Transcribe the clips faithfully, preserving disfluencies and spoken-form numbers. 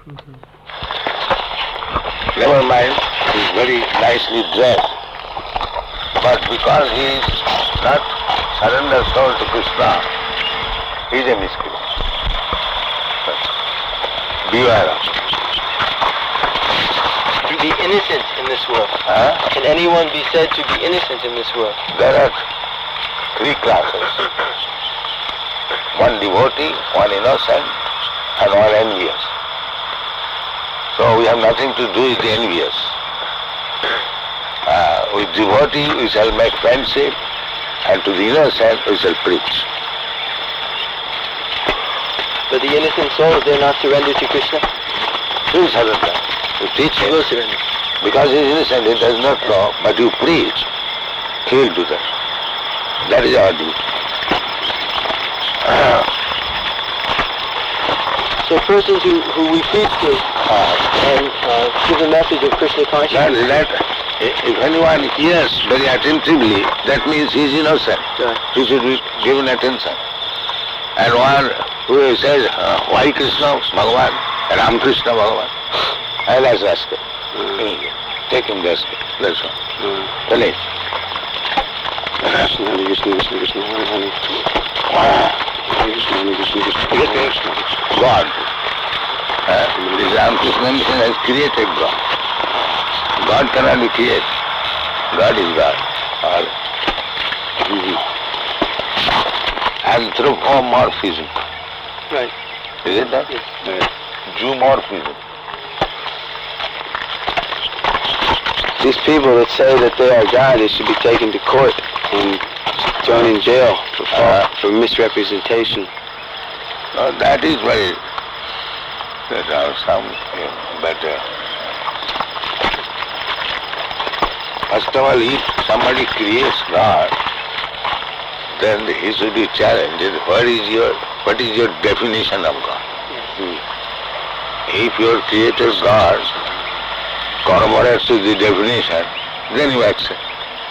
Mm-hmm. Never mind, he is very nicely dressed, but because he is not surrendered soul to Krishna, he is a miscreant. Beware of it. To be innocent in this world. Huh? Can anyone be said to be innocent in this world? There are three classes. One devotee, one innocent, and one envious. So we have nothing to do with the envious. Uh, with devotee we shall make friendship, and to the innocent we shall preach. But the innocent souls, they're not surrendered to Krishna? He will surrender. You teach He him. will surrender. Because he is innocent, he does not know, but you preach, he will do that. That is our duty. Uh, So persons who, who we preach to and uh, give the message of Krishna that, consciousness. that, if anyone hears very attentively, that means he is innocent. Right. He should be given attention. And one who says, uh, why Krishna Bhagavan? Ram Krishna Bhagavan. And that's rascal. Mm. Take him rascal. That's all. Mm. Tell him. Krishna, Hare Krishna, Krishna Krishna, Hare Hare. Hare Krishna, Hare Krishna, Krishna Krishna. God. Uh, this Ramakrishna mission has created God. God cannot be created. God is God. All. Mm-hmm. Anthropomorphism. Right. Is it that? Yes. Yes. Zoomorphism. These people that say that they are God, they should be taken to court and thrown in jail for, Uh, for misrepresentation. No, that is very, that are some, you know, but uh, first of all, if somebody creates God, then he should be challenged. What is your, what is your definition of God? Hmm. If your creator God corroborates to the definition, then you accept.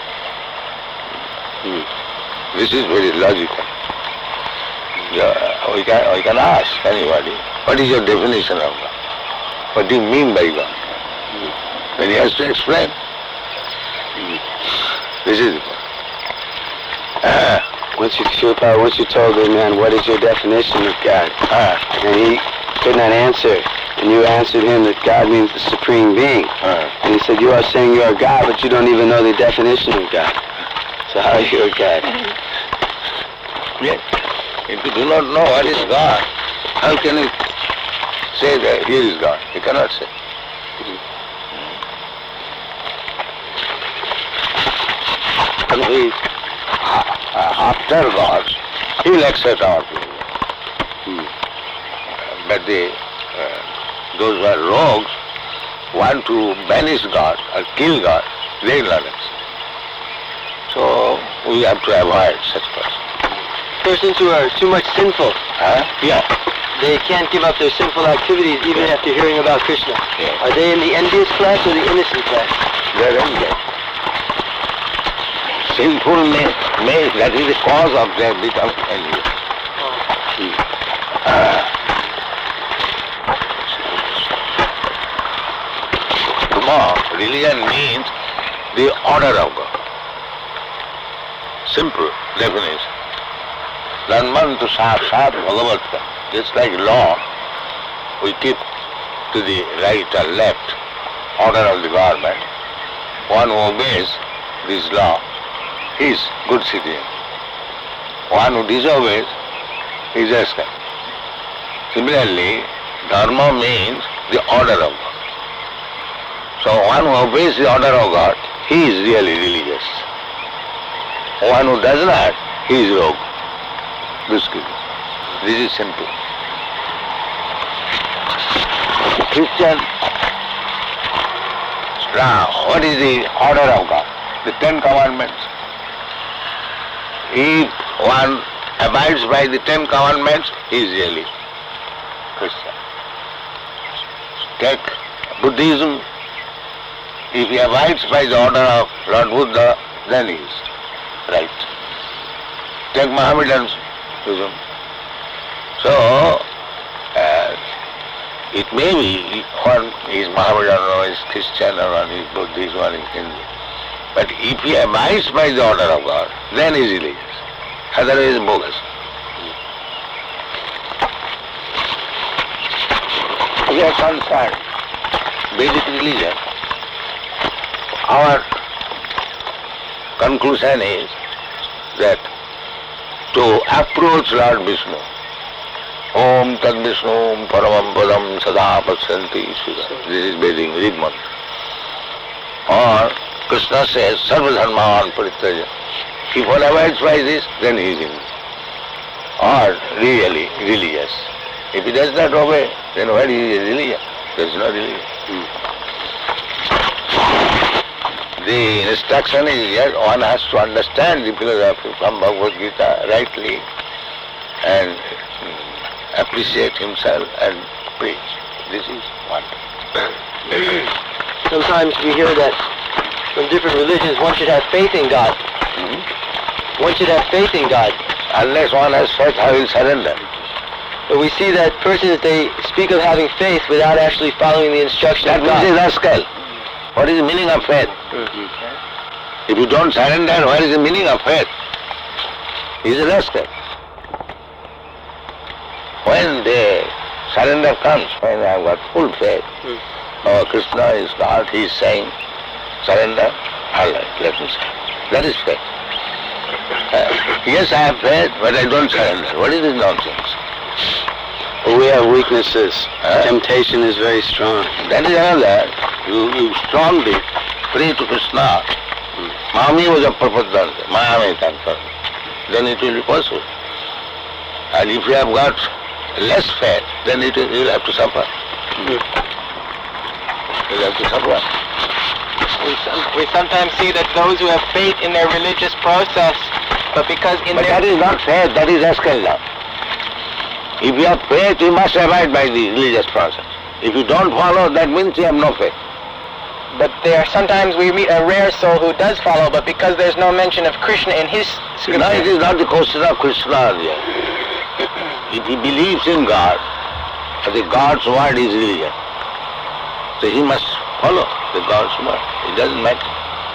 Hmm. This is very logical. Yeah, we can we can ask anybody, what is your definition of God? What do you mean by God? Hmm. Then he has to explain. Hmm. This is the point. Uh, Once you, Srila, once you told the man, what is your definition of God? uh, And he could not answer. And you answered him that God means the Supreme Being. uh. And he said, you are saying you are God, but you don't even know the definition of God. So how are you a God? Yes. If you do not know what is God, how can you say that here is God? You cannot say. And we, uh, after God, He will accept our prayer. Hmm. But the, uh, those who are rogues want to banish God or kill God, they will not accept. So we have to avoid such persons. Persons who are too much sinful, Huh? Yeah. they can't give up their sinful activities even Yeah. after hearing about Krishna. Yeah. Are they in the envious class or the innocent class? They are envious. Sinfulness may, that is the cause of their become envious. Hmm. Uh, Dharma, religion means the order of God. Simple definition. Dharman to sakshat bhagavatka. Just like law, we keep to the right or left order of the government. One who obeys this law is good citizen. One who disobeys is a scum. Similarly, dharma means the order of God. So one who obeys the order of God, he is really religious. One who does not, he is rogue. This is simple. Christian, now what is the order of God? The Ten Commandments. If one abides by the Ten Commandments, he is really Christian. Take Buddhism. If he abides by the order of Lord Buddha, then he is right. Take Mohammedanism. So, uh, It may be one is Mohammedan, one is Christian, or one is Buddhist, one is Hindu. But if he abides by the order of God, then he is religious. Otherwise, bogus. We are concerned, Vedic religion, our conclusion is that to approach Lord Vishnu, Om Tad Vishnu Paramam Padam Sada Pasyanti Ishvara. This is Vedic Rig mantra. Or Krishna says, Sarva Dharman Paritraja. If one abides by this, then he is Hindu. Or really religious. If he does not obey, then what is religion? There is no religion. Hmm. The instruction is that one has to understand the philosophy from Bhagavad Gita rightly and appreciate himself and preach. This is one. Sometimes we hear that from different religions one should have faith in God. Hmm? One should have faith in God. Unless one has faith, how will surrender? But we see that persons, they speak of having faith without actually following the instruction That of God. means is rascal. What is the meaning of faith? Mm-hmm. If you don't surrender, what is the meaning of faith? He is a rascal. When the surrender comes, when I have got full faith, mm. oh, Krishna is God, he is saying, surrender, all right, let me say. That is faith. Uh, yes, I have faith, but I don't surrender. What is this nonsense? We have weaknesses. Uh, Temptation is very strong. That is another. You, you strongly pray to Krishna. Hmm. Mami was a prapadanta, Mayame Tantra. Then it will be possible. And if you have got less faith, then it will, you will have to suffer. Hmm. You will have to suffer. We, we sometimes see that those who have faith in their religious process, but because in but their... that is not faith, that is rascal now. If you have faith, you must abide by the religious process. If you don't follow, that means you have no faith. But there are sometimes we meet a rare soul who does follow, but because there's no mention of Krishna in his scripture... No, it is not the question of Krishna there. If he believes in God, the God's word is religion. So he must follow the God's word. It doesn't matter.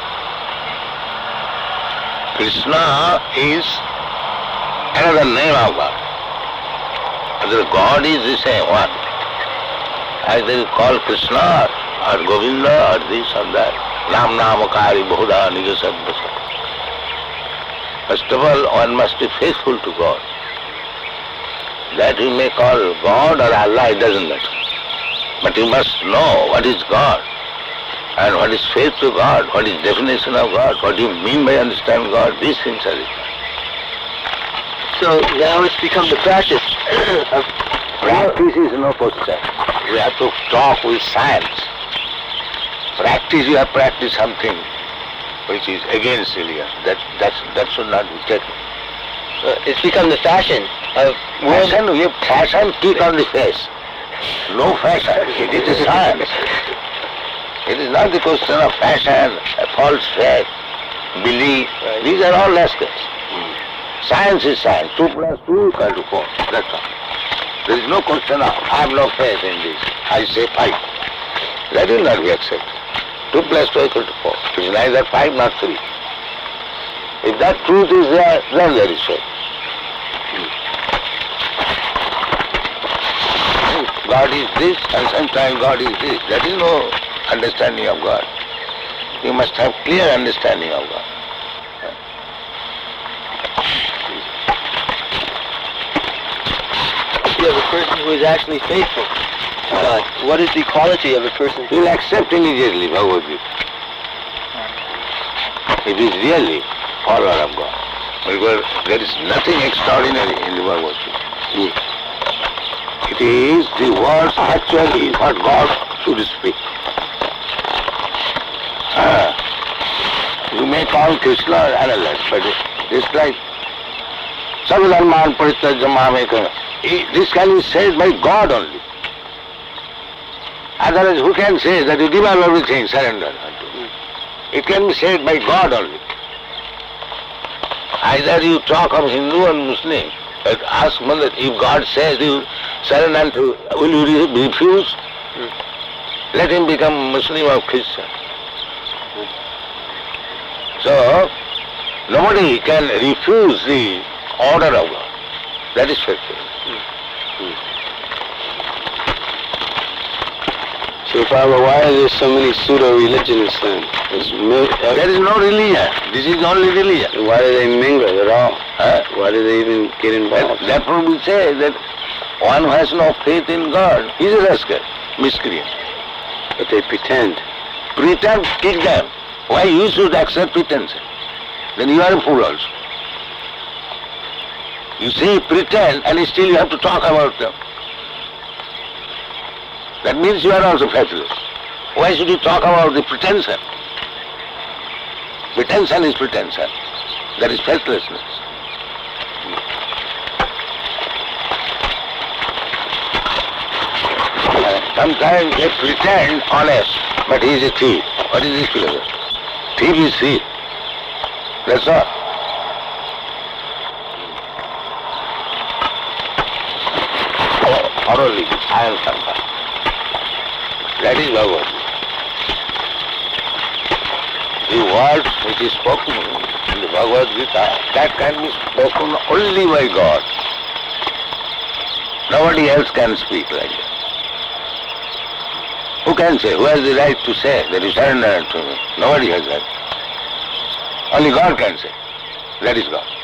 Krishna is another name of God. Either God is the same one. Either you call Krishna or Govinda or this or that. Nam Namakari Bahuda Nija Sadvasa. First of all, one must be faithful to God. That you may call God or Allah, it doesn't matter. But you must know what is God and what is faith to God, what is definition of God, what do you mean by understand God. These things are it. So now it's become the practice of... Practice is no question. We have to talk with science. Practice, you have practiced something which is against religion. That, that's, that should not be taken. Uh, it's become the fashion of... Fashion, we have fashion kick on the face. No fashion. It is a science. It is not the question of fashion, a false faith, belief. These are all rascals. Science is science. Two plus two equal to four. That's all. There is no question of, I have no faith in this. I say five. That will not be accepted. Two plus two equal to four. It is neither five nor three. If that truth is there, then there is faith. God is this and sometimes God is this. That is no understanding of God. You must have clear understanding of God. You have a person who is actually faithful to God. What is the quality of a person? He will accept immediately Bhagavad Gita. It is really follower of God. Because there is nothing extraordinary in the Bhagavad Gita. It is the words actually what God should speak. Ah. You may call Krishna another, but it's like Sarvadharman Parityajya Mamekam. This can be said by God only. Otherwise, who can say that you give up everything, surrender unto Him? It can be said by God only. Either you talk of Hindu and Muslim, but ask Mother, if God says you surrender unto, will you re- refuse? Let him become Muslim or Christian. So, nobody can refuse the order of God. That is faithful. So, Father, why are there so many pseudo-religionists then? There's mil- uh, There is no religion. This is the only religion. why do they mingle at all? Huh? Why do they even get involved? That, therefore we say that one who has no faith in God is a rascal, miscreant. But they pretend. Pretend, kick them. Why you should accept pretense? Then you are a fool also. You say pretend and still you have to talk about them. That means you are also faithless. Why should you talk about the pretension? Pretension is pretension. That is faithlessness. Sometimes they pretend honest, but he is a thief. What is this philosophy? Thief is thief. That's all. Orally, I am Santa. That is Bhagavad Gita. The words which is spoken in the Bhagavad Gita, that can be spoken only by God. Nobody else can speak like that. Who can say? Who has the right to say that you surrender to me? Nobody has that. Only God can say. That is God.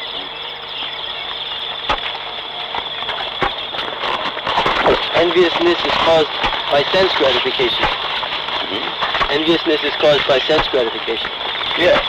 Enviousness is caused by sense gratification. Mm-hmm. Enviousness is caused by sense gratification. Yes.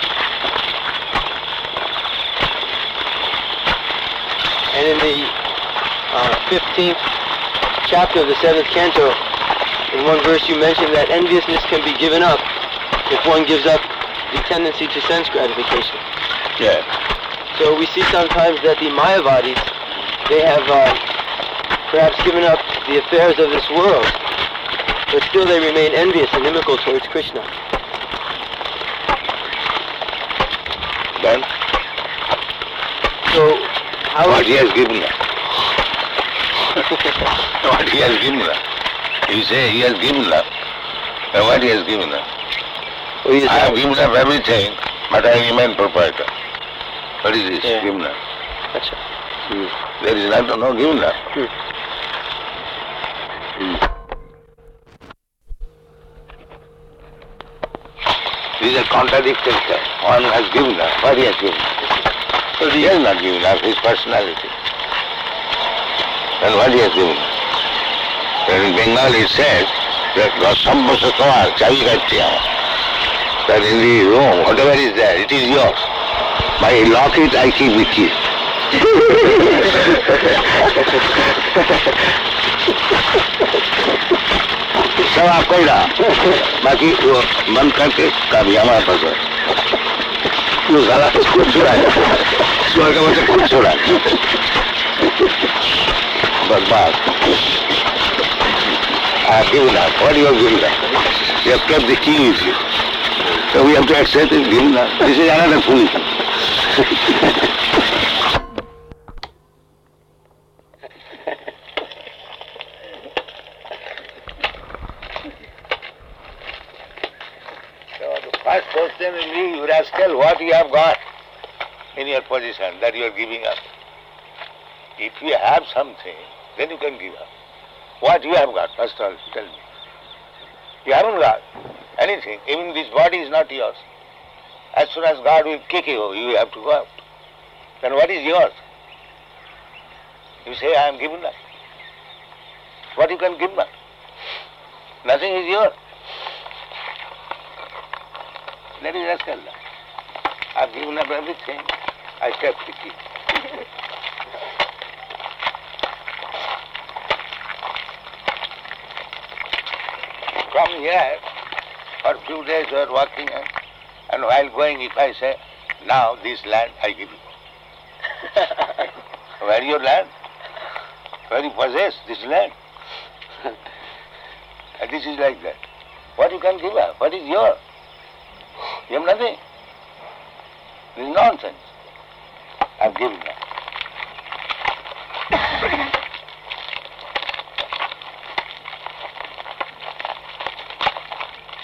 And in the uh, fifteenth chapter of the seventh canto, in one verse you mentioned that enviousness can be given up if one gives up the tendency to sense gratification. Yes. So we see sometimes that the Mayavadis, they have uh, perhaps given up the affairs of this world, but still they remain envious and inimical towards Krishna. Then So how what he has given us. What he has given us. You say he has given us. But what he has given us? Well, he is- I have given up everything, but I remain proprietor. What is this? Yeah. Given up. Acha. There is not no given up. These are contradictory things. One has given up. What he has given up? So he has not given up his personality. Then what he has given up? Then in Bengal it says that Rasambhasatva Chavikatya. That in the room, whatever is there, it is yours. But I lock it, I keep with you. सब आपका ही रहा, बाकी वो बंद करके कभी हमारे पास है। वो साला खुद छुड़ाए, स्वर्ग में से खुद छुड़ाए, बर्बाद। आप give up. What do you have given up? You have kept the key with you. So we have to accept it, given up. This is another foolishness. First question will be, you rascal, what you have got in your position that you are giving up. If you have something, then you can give up. What you have got, first of all, tell me. You haven't got anything. Even this body is not yours. As soon as God will kick you, you have to go out. Then what is yours? You say, I am given up. What you can give up? Nothing is yours. That is rascal. I have given up everything. I kept the key. From here, for a few days we are walking, and, and while going, if I say, now this land I give you. Where is your land? Where you possess this land? And this is like that. What you can give up? What is yours? You have nothing. This is nonsense. I have given up.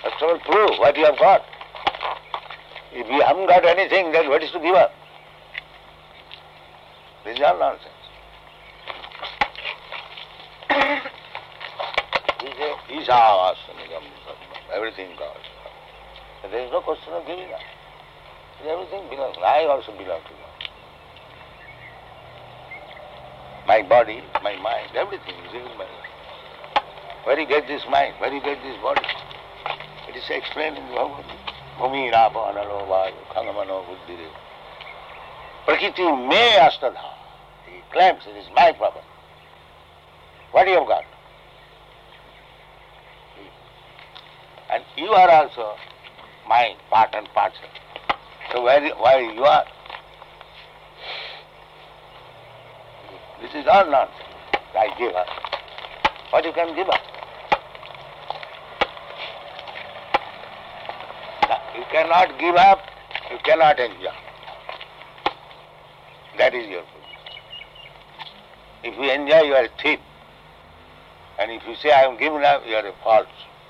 First of all, prove what you have got. If you haven't got anything, then what is to give up? This is all nonsense. He says, Isha Vasanigam, everything goes. There is no question of giving up. Everything belongs. I also belong to God. My body, my mind, everything is in my life. Where you get this mind? Where you get this body? It is explained in the Bhagavad Gita. Bhumi Rapa Analo Vayu Khangamano Buddhire. Prakriti me astadha. He claims it is my property. What do you have got? And you are also mine, part and parcel. So where, where you are? This is all nonsense. I give up. What you can give up? You cannot give up, you cannot enjoy. That is your position. If you enjoy, you are a thief. And if you say, I am giving up, you are a false.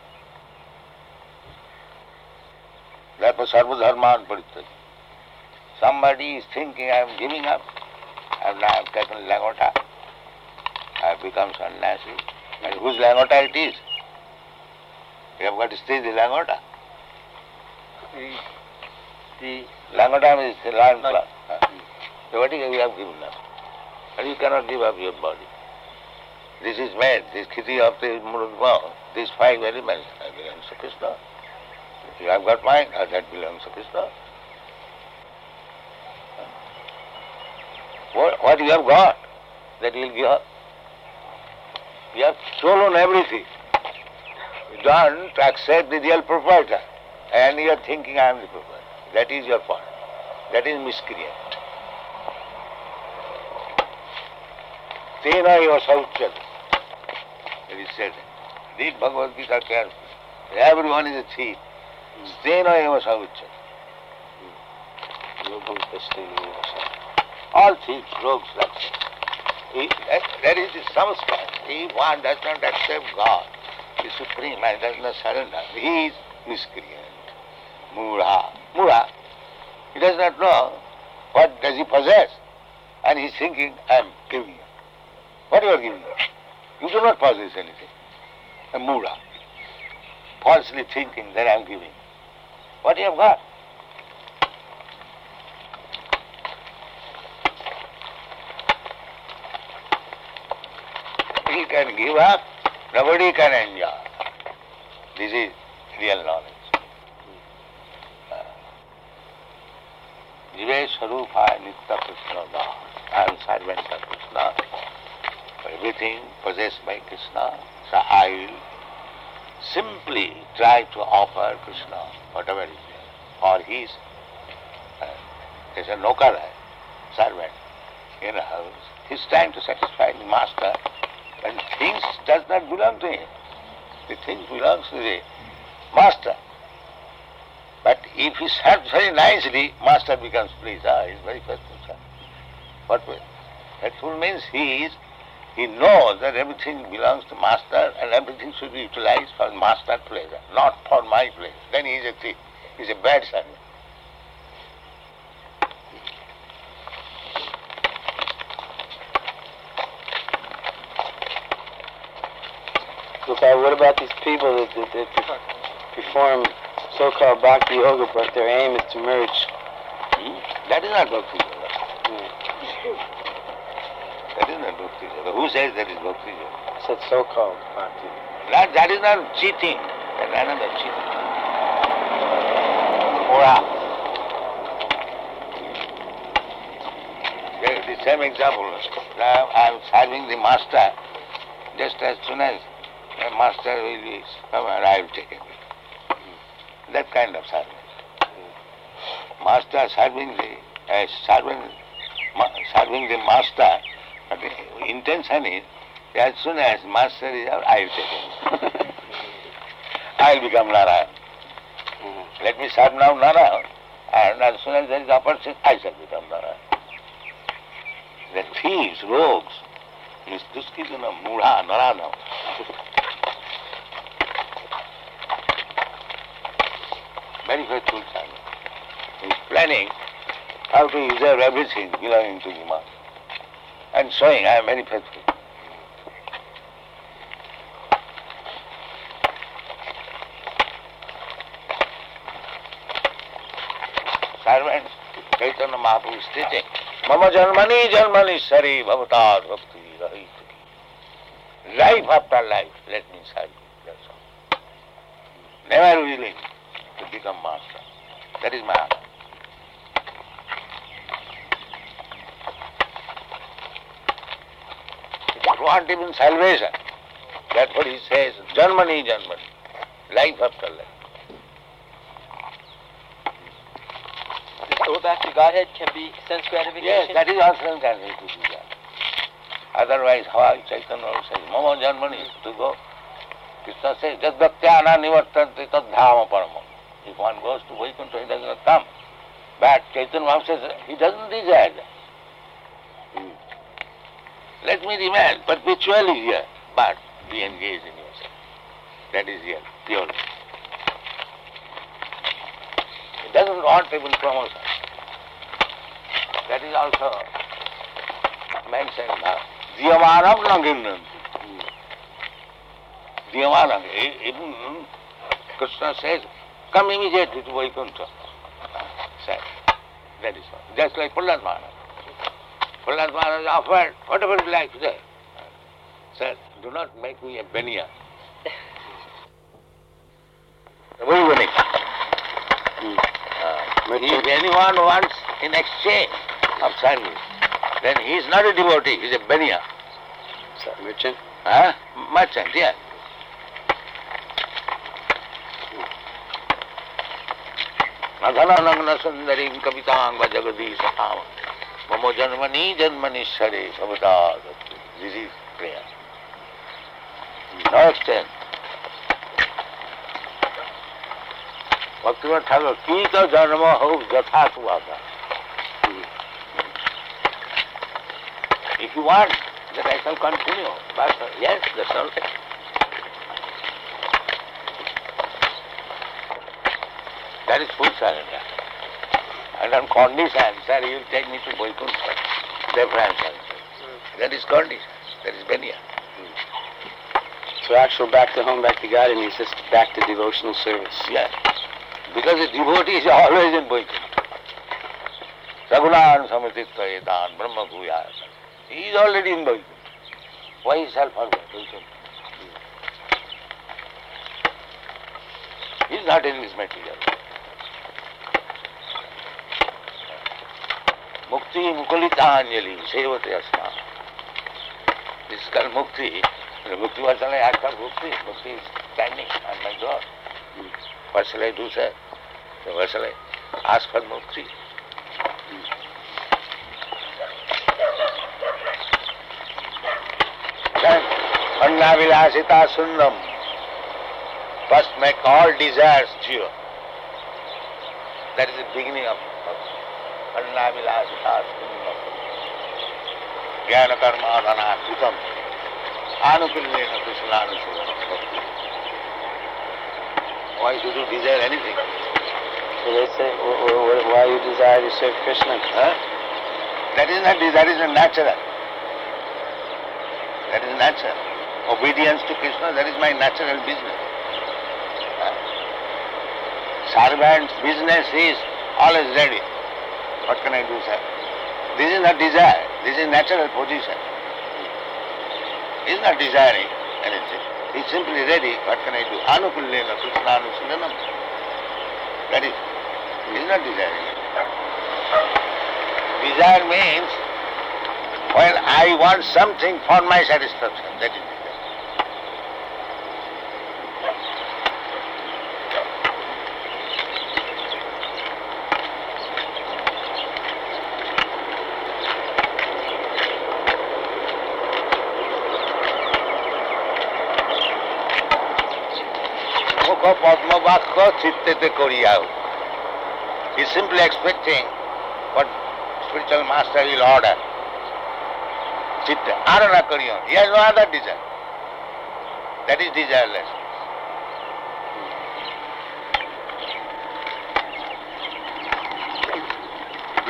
Therefore, sarva dharman parityaj. Somebody is thinking, I am giving up, and now I have taken langota, I have become sannyasi. And whose langota it is? You have got to stay the langota. The, the Langota means the lion cloth. So what is it you have given up? And you cannot give up your body. This is made, this kiti of the Murugma, these five elements, that belongs to Krishna. You have got mine, that belongs to Krishna. What, what you have got, that will give up. You have stolen everything. You don't accept the real proprietor. And you are thinking I am the proprietor. That is your fault. That is miscreant. Tena eva sauchyat. It is said. Read Bhagavad Gita carefully. Everyone is a thief. Tena eva sauchyat. All thieves, rogues, like that. He, that, that is the samskar. If one does not accept God, the Supreme, and does not surrender, he is miscreant. Mudha. Mudha. He does not know what does he possess. And he is thinking, I am giving you. What you are giving you? You do not possess anything. A Mudha. Falsely thinking that I am giving. What you have got? He can give up, nobody can enjoy. This is real knowledge. Jive Swarupa Nitya Krishna Das. I am servant of Krishna. Everything possessed by Krishna. So I will simply try to offer Krishna whatever is there. Or he is uh, there's a nokar, servant in a house. He is trying to satisfy the master, but things does not belong to him. The things belongs to the master. But if he serves very nicely, master becomes pleased. Ah, he is very first concern. What way? That full means he is, he knows that everything belongs to master and everything should be utilized for master pleasure, not for my pleasure. Then he is a thief. He is a bad servant. Look, what about these people that, that, that perform so-called bhakti yoga, but their aim is to merge? Hmm? That is not bhakti yoga. Hmm. That is not bhakti yoga. Who says that is bhakti yoga? I said so-called bhakti. That, that is not cheating. That is another cheating. Ora. The same example. Now I am serving the master. Just as soon as the master will be come and I will take it. That kind of service. Master serving the uh, serving, ma, serving the master, but the intention is as soon as master is out, I will take it. I will become Narayan. Mm-hmm. Let me serve now Narayan, and as soon as there is opportunity, I shall become Narayan. The thieves, rogues, Nistuskitana, Mudha, Narana. very faithful servant. He is planning how to usurp everything belonging to the master and showing I am very faithful. Servants, Chaitanya Mahaprabhu is teaching, Mama Janmani Janmani Sari Bhavatar Bhakti Rahit. Life after life, let me serve you. That's all. Never willing to become master. That is my answer. He don't want even salvation. That's what he says. Janmani Janmani. Life after life. Go back to Godhead can be sense gratification? Yes, that is also can be to do that. Otherwise, how Chaitanya says, Mama Janmani, to go. Krishna says, Jad Bhaktyana Nivartanti Tad Dhama Paramam. If one goes to Vaikuntha, he does not come. But Chaitanya Mahaprabhu says, he doesn't desire that. Hmm. Let me remain perpetually here, but be engaged in yourself. That is here, purely. He doesn't want even promotion. That is also mentioned now. Diyamanam nanginanti. Diyamanam. Even Krishna says, come immediately to Vaikuntha. Said. That is all. Just like Prahlad Maharaj. Prahlad Maharaj offered whatever he likes there. Said, do not make me a benya. Very unique. Hmm. Uh, if anyone wants in exchange of service, then he is not a devotee, he is a benya. Merchant? Huh? Merchant, yeah. Adhananagna sundarim kavitam vajagadi sakham mamo janmani janmani share savata. This is prayer. No extent. Bhaktivinoda Thakur, Kita Janma Ho Jatha Suvata. If you want, that I shall continue. But yes, that's all right. That is full surrender. And on condition, sir, you will take me to Vaikuntha. Therefore I am surrender. That is condition. That is benya. So actual back to home, back to God, and he's just back to devotional service. Yes. Because the devotee is always in Vaikuntha. Sagunan samititva etan brahma bhuyaya. He is already in Vaikuntha. Why he shall forget Vaikuntha? He is not in this material. Mukti mukulita anjali sevate asma. This is called mukti. Mukti, what shall I ask for mukti? Mukti is standing on my door. What shall I do, sir? What shall I ask for mukti? Then, Anna Vilasita Sundam. First make all desires pure. That is the beginning of Anna Vilasita Sundam. Jnana Karma Adhana Kutam. Anukullena Krishnana Sundam. Why should you desire anything? So they say, why you desire to serve Krishna? Huh? That is not desire, that is natural. That is natural. Obedience to Krishna, that is my natural business. Huh? Servant's business is always ready. What can I do, sir? This is not desire, this is natural position. He is not desiring anything. He is simply ready. What can I do? Anukullena Krishnānusundanam. That is, he is not desiring. Desire means when I want something for my satisfaction. That is desire. Padmavakha chittete koriyau. He is simply expecting what spiritual master will order. Chitta, arana kariyan. He has no other desire. That is desireless.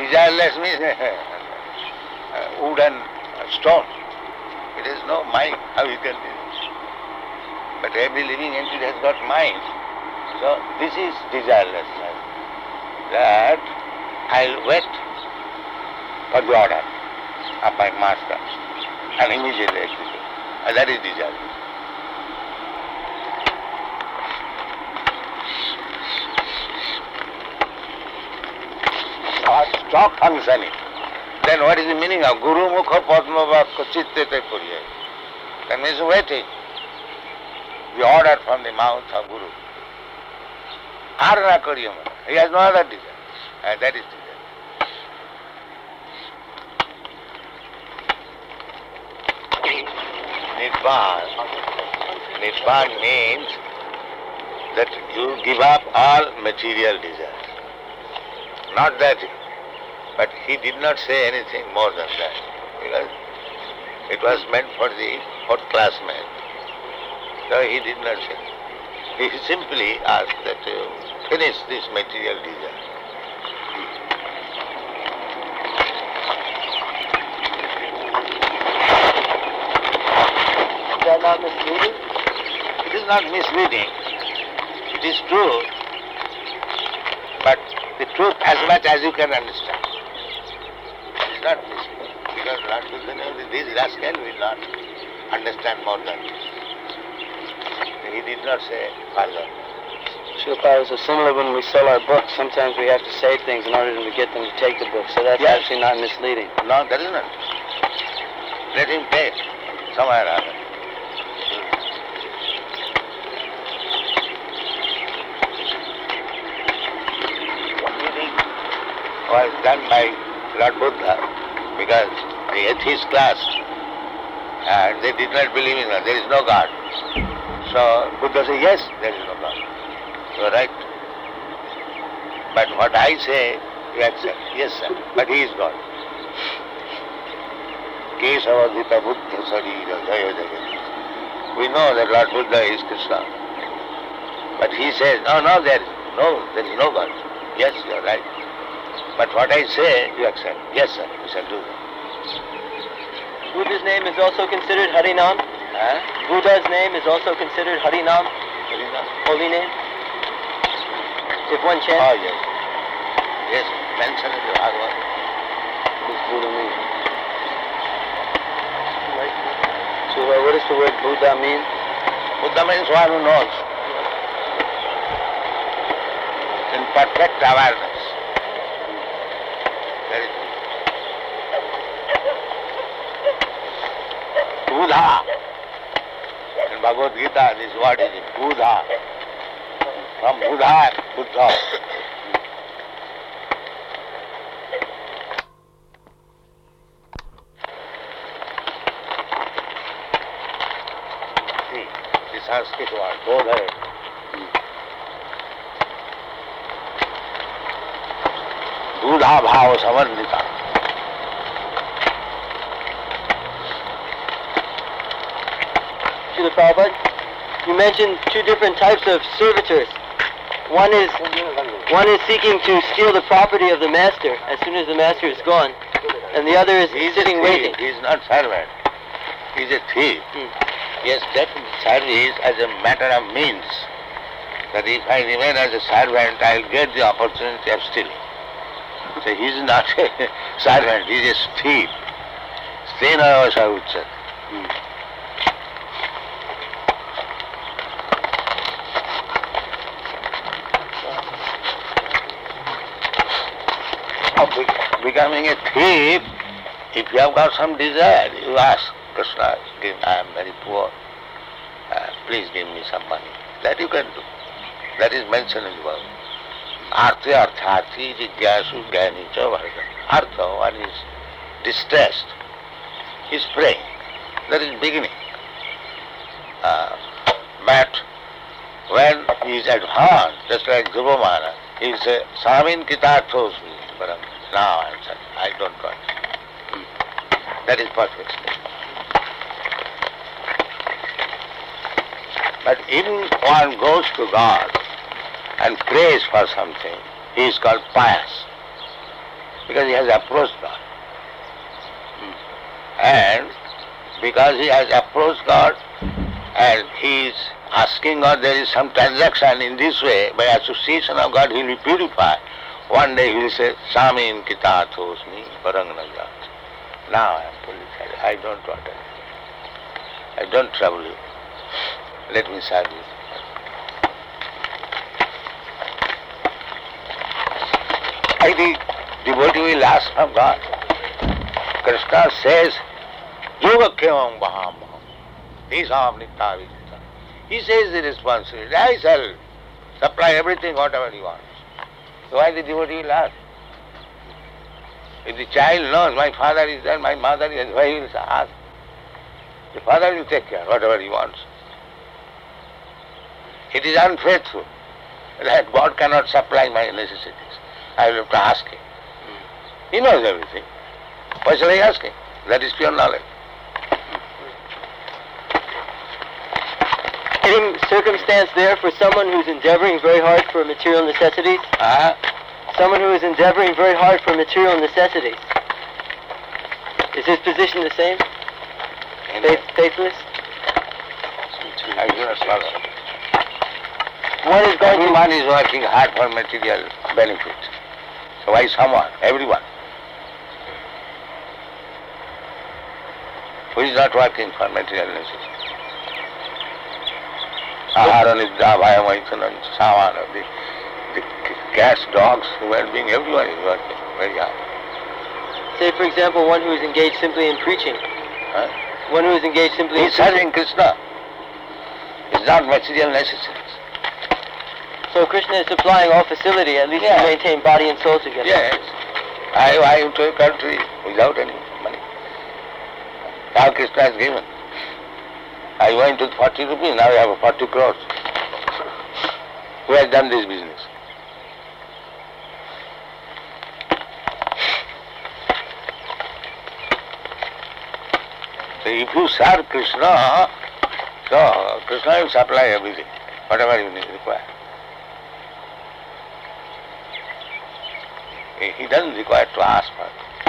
desireless means uh, wood and stone. It has no mind. How you can do this? But every living entity has got mind. So this is desirelessness. That I'll wait for the order of my master and immediately execute. And that is desireless. Or stop functioning. Then what is the meaning of Guru Mukha Padma Vakka Chittete Kuriya? That means waiting. The order from the mouth of Guru. Arana Kuriya. He has no other desire. And that is desire. Nibbana. Nibbana means that you give up all material desires. Not that. But he did not say anything more than that, because it was meant for the fourth class man. So he did not say. He simply asked that you finish this material desire. Is that not misleading? It is not misleading. It is true, but the truth as much as you can understand. It's not misleading, because Lord Buddha knows that this rascal will not understand more than this. He did not say further. Srila Prabhupada, so similar when we sell our books, sometimes we have to say things in order to get them to take the book, so that's Yes. actually not misleading. No, that is not. Let him take somewhere or other. What do you think was done by Lord Buddha? Because the atheist class, and they did not believe in God. There is no God. So Buddha said, yes, there is no God. You are right. But what I say, you accept. Yes, sir. But he is God. Kesavadhita Buddha Sarira Jaya Jagadish. We know that Lord Buddha is Krishna. But he says, no, no, there is no, there is no God. Yes, you are right. But what I say, you accept. Yes, sir, we shall do that. Buddha's name is also considered Harinam. Huh? Buddha's name is also considered Harinam, Harina? holy name. If one Oh, chants, yes. Yes, mention it in Bhagavad. what does Buddha mean? So uh, what does the word Buddha mean? Buddha means one who knows. In perfect awareness. That is Buddha. In Bhagavad Gita, this word is Buddha. From Buddha, Buddha. See, the Sanskrit word, Bodha. Buddha Bhava Samardhita. Srila Prabhupada, you mentioned two different types of servitors. One is one is seeking to steal the property of the master as soon as the master is gone, and the other is He is sitting a waiting. thief. He is not servant. He is a thief. Hmm. Yes, that service as a matter of means. That if I remain as a servant, I will get the opportunity of stealing. So he is not a servant, he is a thief. Stena Vasa Uchat. Of be- becoming a thief, if you have got some desire, you ask Krishna, give, I am very poor, uh, please give me some money. That you can do. That is mentioned in the Bible. Arthi arthati jigyasu gyani cha bharata. Artha, one is distressed. He is praying. That is beginning. Uh, but when he is advanced, just like Dhruva Maharaj, he will say, Samin kitarthosmi. But now I am saying, I don't want. That is perfect state. But if one goes to God and prays for something, he is called pious. because he has approached God. And because he has approached God and he is asking God, there is some transaction in this way, by association of God he will be purified. One day he will say, Samin kita thosmi parangnajat. Now I am fully satisfied. I don't want anything. I don't trouble you. Let me serve you. I think devotee will ask from God. Krishna says, Yoga Kyavam Baham. Nisam Nitya Vidita. He says the responsibility. I shall supply everything, whatever he wants. So why the devotee will ask? If the child knows my father is there, my mother is there, why he will ask? The father will take care, whatever he wants. It is unfaithful that God cannot supply my necessities. I will have to ask him. He knows everything. Why shall I ask him? That is pure knowledge. Any circumstance there for someone who's endeavoring very hard for material necessities? Uh, Someone who is endeavoring very hard for material necessities. Is his position the same? Faith, faithless? I do not follow. One is going to... Everyone is working hard for material benefit. So why someone? Everyone. Who is not working for material necessity? Ahara, Nidra, Bhaya, Maitana, Savana, the, the cats, dogs, human being, everyone is working very hard. Say, for example, one who is engaged simply in preaching. Huh? One who is engaged simply He in is serving Krishna. It's not material necessities. So Krishna is supplying all facility, at least Yeah. to maintain body and soul together. Yes. I, I went to a country without any money. Now Krishna has given. I went with forty rupees, now I have forty crores. Who has done this business? So if you serve Krishna, so Krishna will supply everything, whatever you need require. He he doesn't require to ask for it.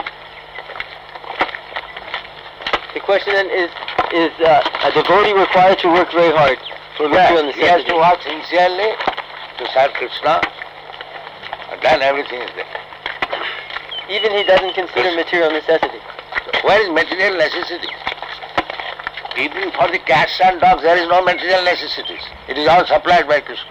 The question then is, is uh, a devotee required to work very hard for material Yes, he has necessity? to work sincerely to serve Krishna, and then everything is there. Even he doesn't consider Yes. material necessity. Where is material necessity? Even for the cats and dogs there is no material necessities. It is all supplied by Krishna.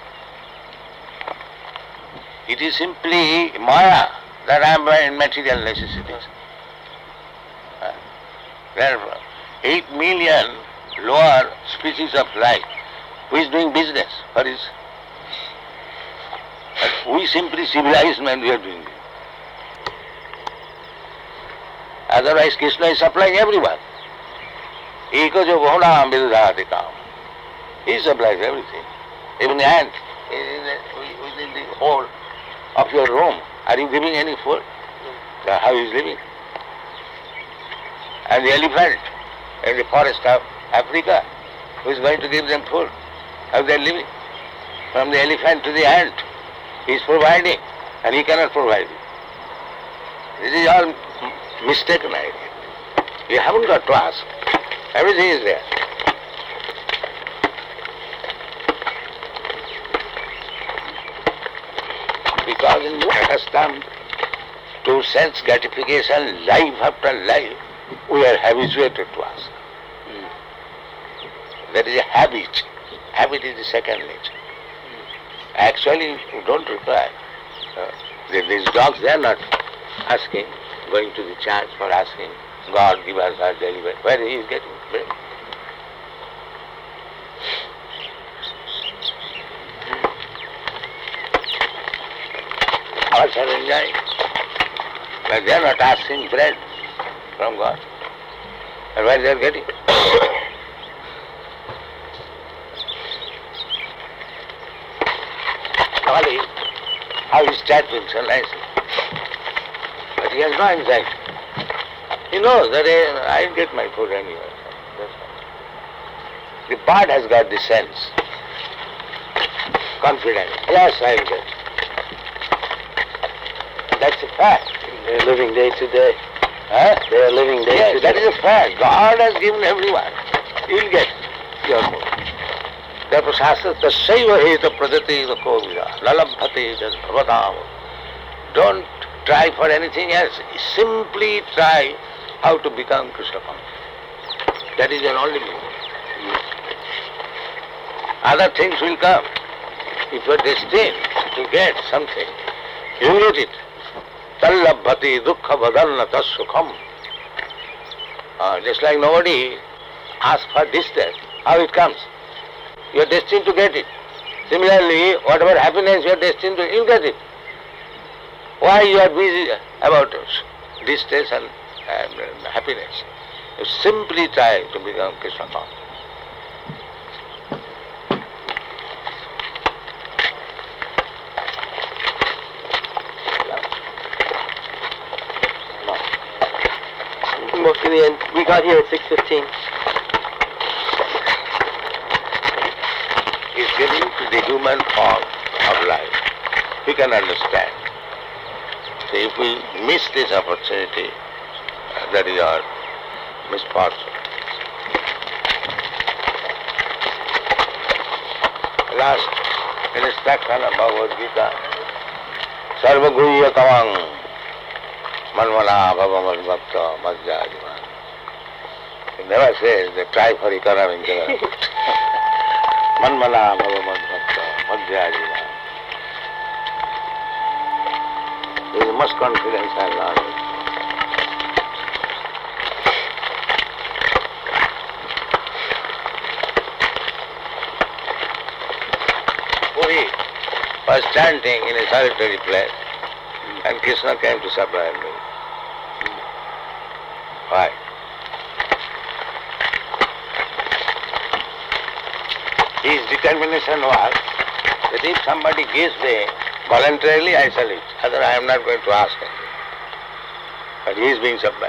It is simply Maya that I am in material necessities. Uh, There are eight million lower species of life who is doing business for his. But we simply civilized men, we are doing it. Otherwise Krishna is supplying everyone. Eko jo bhona vidhati kam. He supplies everything. Even the ant within the hole of your room, are you giving any food? So how he is living? And the elephant in the forest of Africa, who is going to give them food? How they are living? From the elephant to the ant, he is providing, and he cannot provide it. This is all m- mistaken idea. You haven't got to ask. Everything is there. Because in accustomed to sense gratification life after life, we are habituated to ask. Mm. That is a habit. Habit is the second nature. Mm. Actually, you don't require. Uh, these dogs, they are not asking, going to the church for asking, God give us our daily bread. Where he is getting bread? Ours are enjoying. But they are not asking bread from God. And where they are getting? Kali, how is chatting so nicely? But he has no anxiety. He knows that I, I'll get my food anywhere. That's all. The bird has got the sense. Confidence. Yes, I'll get. That's a fact. They're living day to day. Huh? They are living day Yes, to that day. is a fact. God has given everyone. You will get your mood. Therefore, Shastra, tasaiva heta pradati kovida, lalabhati bhavatam. Don't try for anything else. Simply try how to become Krishna conscious. That is your only means. Other things will come. If you are destined to get something, you will get it. Tallabhati dukkha vadanna tassukham. Uh, just like nobody asks for distance, how it comes. You are destined to get it. Similarly, whatever happiness you are destined to, you will get it. Why you are busy about distance and, and happiness? You simply try to become Krishna conscious. Most of the end. We got here at six fifteen. Is given to the human form of life. We can understand. So if we miss this opportunity, uh, that is our misfortune. Last instruction of Bhagavad Gita, Sarva Guhya Kamang Manmana Bhava Madbhakta Madhyajivan. It never says that try for economic development. Manmana Bhava Madbhakta Madhyajivan. There is much confidence and knowledge. Puri was chanting in a solitary place, and Krishna came to surprise me. Why? His determination was that if somebody gives me voluntarily, I shall eat. Otherwise, I am not going to ask him. But he is being supplied.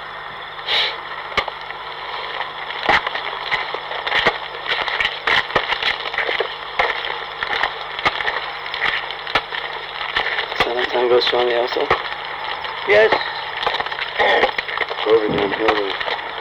Sanatana Goswami also. Yes. Govardhan Hill.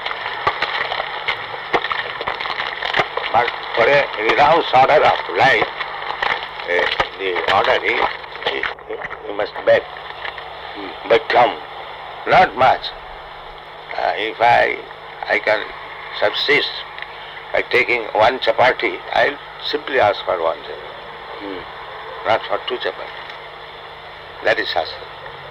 But for a renounced order of life, uh, the order is, is you must beg, but come, not much. Uh, if I I can subsist by taking one chapati, I'll simply ask for one chapati, hmm. not for two chapati. That is Shastra.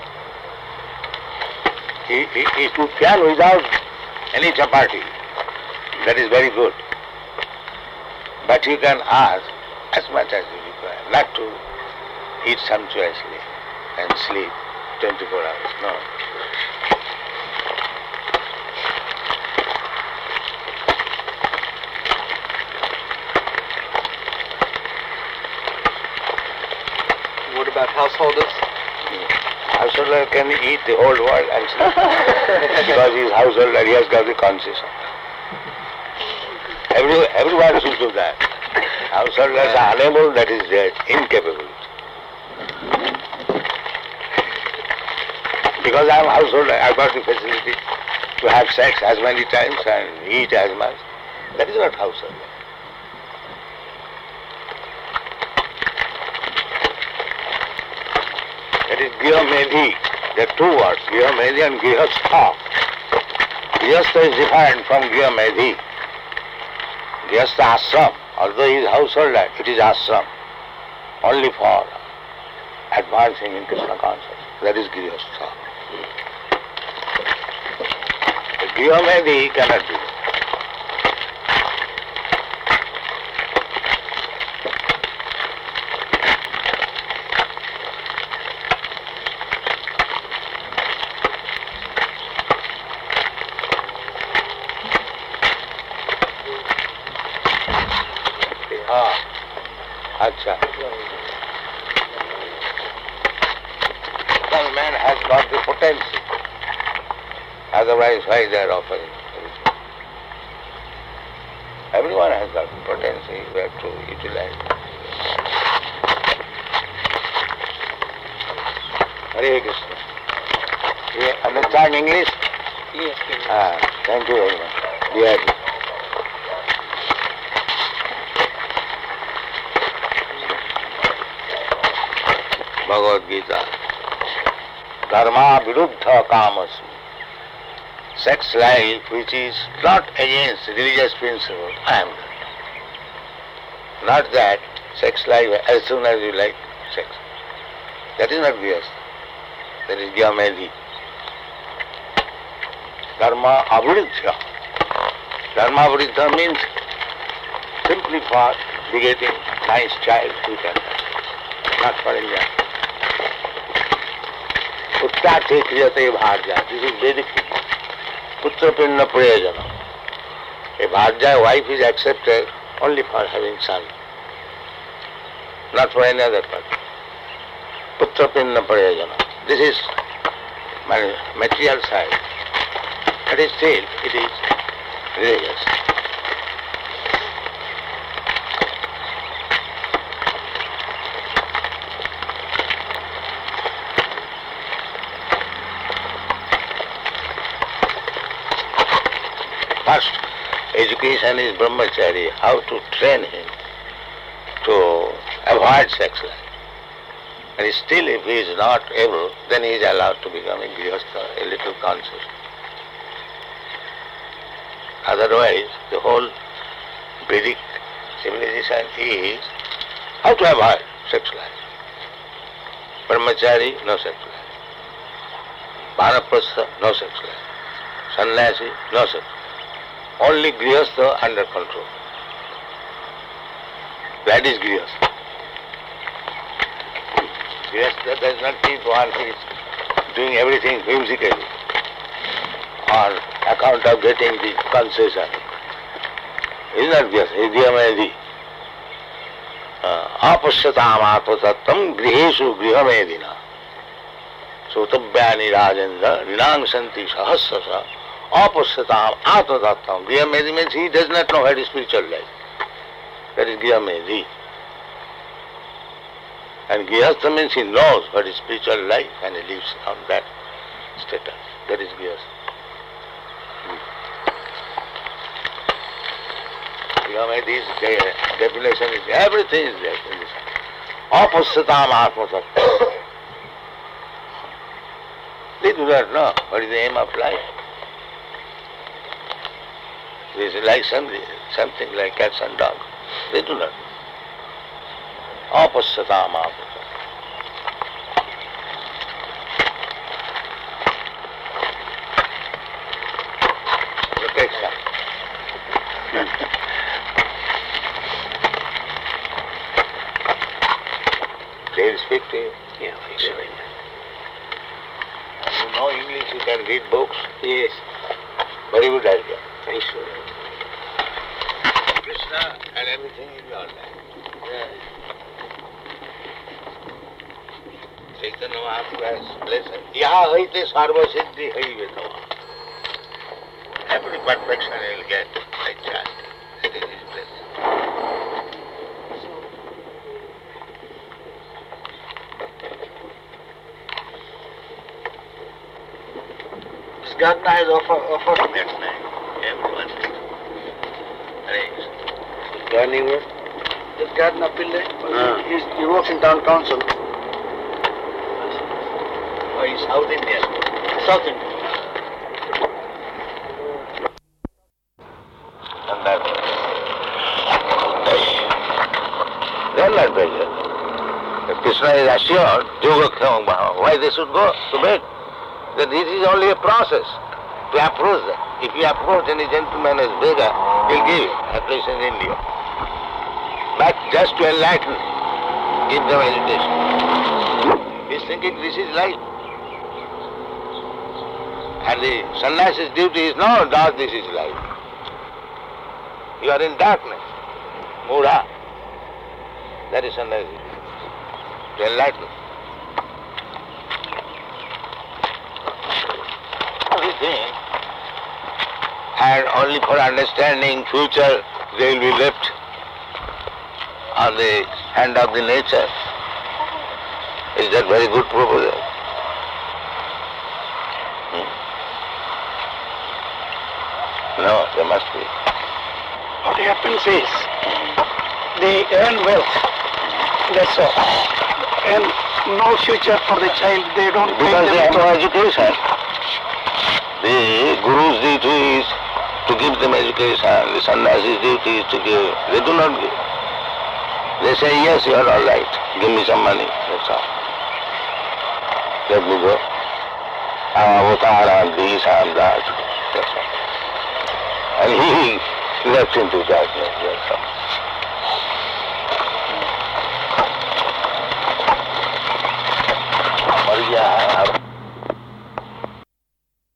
If you can without any chapati, that is very good. But you can ask as much as you require, not to eat sumptuously and sleep twenty-four hours. No. What about householders? Householder can eat the whole world and sleep. Because he is householder, he has got the conscience. Every, everyone should do that. Householders are unable, that is their incapability. Because I am householder, I have got the facility to have sex as many times and eat as much. That is not householder. That is Grihomedhi. There are two words, Grihomedhi and Grihastha. Grihastha is different from Grihomedhi. Grihastha ashram, although he is householder, it is ashram, only for advancing in Krishna consciousness. That is Grihastha. Grihomedhi cannot do that. Acha. Young man has got the potency. Otherwise, why they are offering? Everyone has got the potency. We have to utilize it. Hare Krishna. understand English? Yes, yes. Ah, thank you very much. Dearly. Bhagavad Gita. Dharma viruddha kamasu. Sex life which is not against religious principle, I am good. Not that sex life as soon as you like sex. That is not grihastha. That is gyamedi. Dharma aviruddha. Dharma aviruddha means simply for begetting nice child you can have, not for enjoyment. Uttate kriyate bharja. This is Vedic thinking. Putra pinna prayajana. A bharja wife is accepted only for having son, not for any other purpose. Putra pinna prayajana. This is my material side. But still it is religious. First, education is brahmachari, how to train him to avoid sex life. And still if he is not able, then he is allowed to become a grihastha, a little conscious. Otherwise, the whole Vedic civilization is how to avoid sex life. Brahmachari, no sex life. Vanaprastha, no sex life. Sannyasi, no sex life. Only grihastha under control. That is grihastha. Grihastha does not mean one who is doing everything whimsically on account of getting the concession. It is not grihastha, it is gyamedi. Apashyatam atmatattam griheshu grihamedina. Sotavyani rajendra rinang santi sahasrasa. Apashyatam atmatattam. Grihamedi means he does not know what is spiritual life. That is grihamedi. And grihastha means he knows what is spiritual life and he lives on that status. That is grihastha. Grihamedi's definition is everything is there in this. Apashyatam atmatattam. They do not know what is the aim of life. This is like something, something like cats and dogs. They do not. Apashyatam atmatattam. Protection. They will speak to you. Yeah, sure. You know English, you can read books. Yes. Very good idea. Thanks for Krishna and everything in your life. yeah. Chaitanya Mahaprabhu has lesson. Yaha haite sarva siddhi haive tava. Every perfection he will get by chance. That is his blessing. Gadna has offered, offered that man. Everyone arranged. Gardening work? This Gardner Pillai, Ah. he's, he works in town council. Oh, he's South Indian. South Indian. And that they are not beggars. If Krishna is assured, Yogakshamam Bhava, why they should go to bed? That this is only a process to approach them. If you approach any gentleman as beggar, he'll give you, at least in India. But just to enlighten, give them education. He's thinking this is life. And the sannyasi's duty is not that this is life. You are in darkness. Mudha. That is sannyasi. To enlighten. Everything. And only for understanding future they will be left on the hand of the nature. Is that very good proposal? Hmm. No, there must be. What happens is, they earn wealth, that's all. And no future for the child, they don't pay Because they them have no to- education. The Guru's duty is to give them education, the sannyasi's duty is to give. They do not give. They say, yes, you are all right, give me some money, that's all. Let me go. I'm avatar, I'm this, I'm that, that's all. And he left into darkness, that's all. मर गया है अब